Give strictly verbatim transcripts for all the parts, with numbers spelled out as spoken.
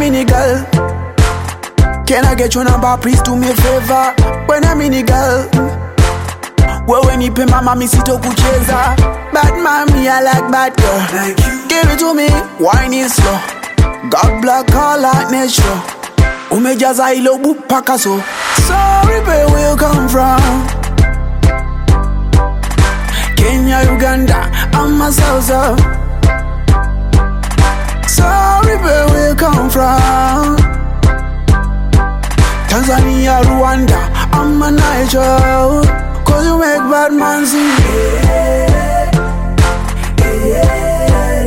mini girl, can I get your number, please do me a favor? When a mini girl, well when you pay mama mi sito kucheza. Bad man me I like bad girl. Thank you. Give it to me, wine is slow. God black all like nature. Umejaza ilo bupaka so. Sorry where we come from. Kenya, Uganda, I'm a Salsa. Sorry where we come from. Tanzania, Rwanda, I'm a Niger. Cause you make bad man sing. Yeah, yeah, yeah,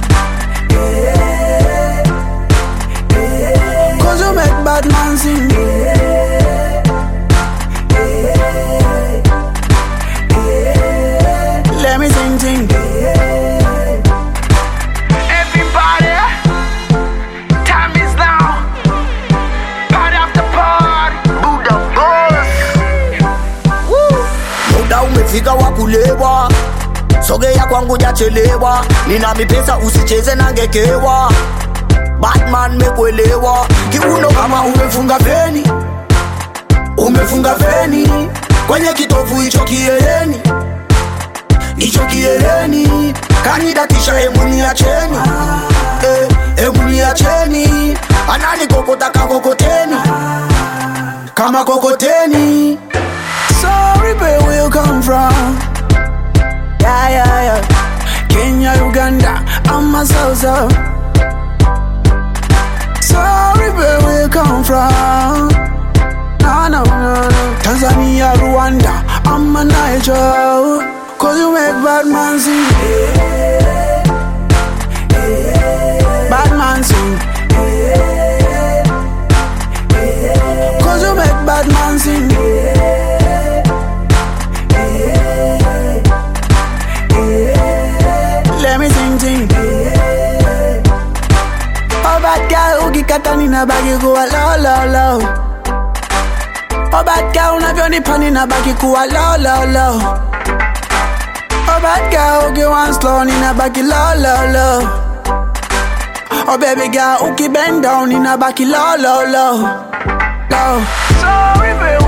yeah. Cause you make bad man sing. Yeah, yeah, yeah. Let me sing, sing. Yeah. Everybody, time is now. Party after party. Buddha boss. Muda umefika wa kulewa, sogea kwangu jachelewa. Nina mipesa usicheze na ngekewa. Batman mekuelewa. Kiuno kama umefunga feni, umefunga feni kwenye kitovu hicho kieleni, hicho kieleni kanidatisha emuni ya cheni. Eh, emuni ya cheni anani kokota kakokoteni, kama kokoteni. Sorry where we come from. Yeah, yeah, yeah. Kenya, Uganda, I'm a Salsa. Sorry where we come from. No, no, no, no. Tanzania, Rwanda, I'm a Niger. Cause you make bad man sing. Yeah, yeah. Bad man sing. Yeah, yeah. Cause you make bad man sing. Yeah, yeah, yeah. Let me sing, sing. Yeah. Oh bad girl, ukikata nina baki kuwa low, low, low. Oh bad girl, unavyonipa nina baki kuwa low, low, low. Oh bad girl, ukiwa slow nina baki low, low, low. Oh baby girl, uki bend down nina baki low, low, low, low. Sorry, baby.